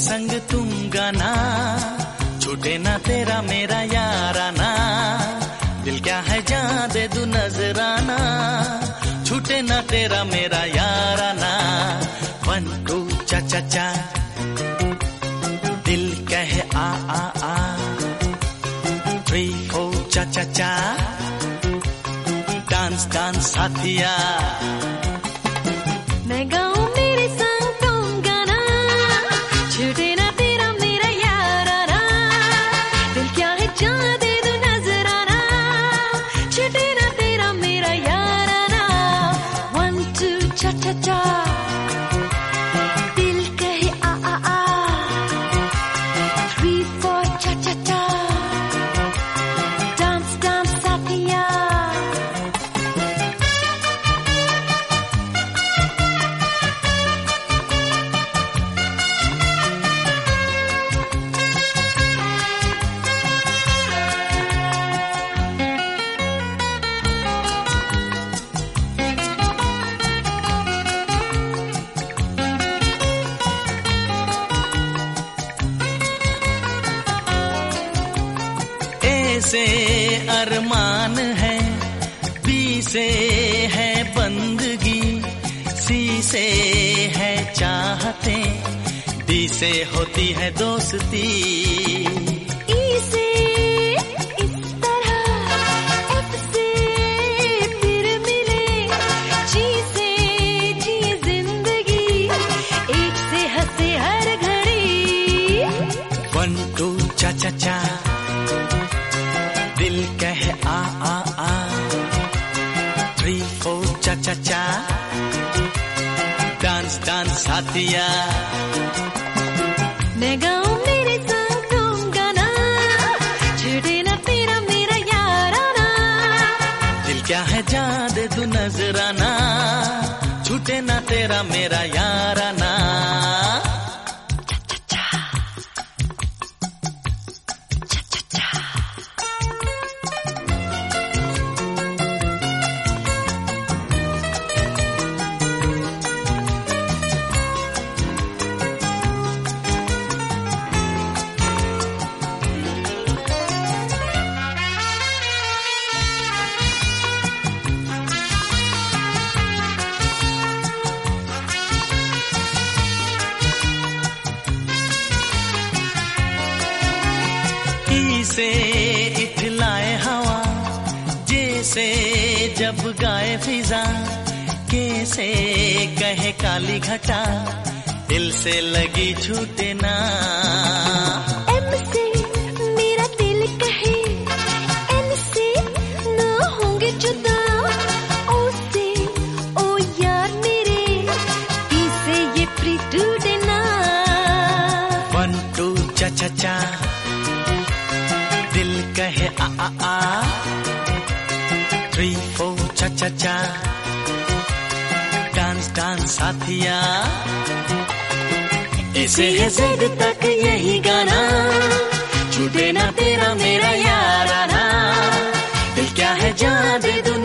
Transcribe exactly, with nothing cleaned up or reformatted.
संग तुम गाना, छूटे ना तेरा मेरा याराना। दिल क्या है जान दे दू नजराना, छूटे ना तेरा मेरा याराना। वन टू चा चा चा, दिल कहे आ आ आ। थ्री फोर चा चा चा, डांस डांस साथिया। मैं गाऊं मेरे संग तुम गाना, छूटे ना तेरा मेरा याराना। दिल क्या है जान दे दो नजराना, छूटे ना तेरा मेरा याराना। वन टू चा चा चा, दिल कहे आ आ आ। थ्री फोर चा चा चा, डांस डांस साथिया। से अरमान है, बी से है बंदगी, सी से है चाहते, डी से होती है दोस्ती। ई से इस तरह, एफ से फिर मिले, जी से जी जिंदगी, एक से हंसे हर घड़ी। वन टू चा चा चा, दिल कहे आ आ आ। थ्री फोर चा चा चा, डांस डांस साथिया। मैं गाऊं मेरे संग तुम गाना, छूटे ना तेरा मेरा याराना। दिल क्या है जान दे दू नजराना, छूटे ना तेरा मेरा याराना। से इठलाए हवा, जैसे जब गाए फिजा, कैसे कहे काली घटा, दिल से लगी छूटे ना। एम से मेरा दिल कहे, एन से ना होंगे जुदा, ओ से ओ यार मेरे, पी से ये प्रीत टूटे ना। वन टू चा चा चा, दिल कहे आ आ आ। थ्री फोर चा चा चा, डांस डांस साथिया। ऐसे है जेड तक यही गाना, छूटे ना तेरा मेरा याराना। दिल क्या है जान दे दू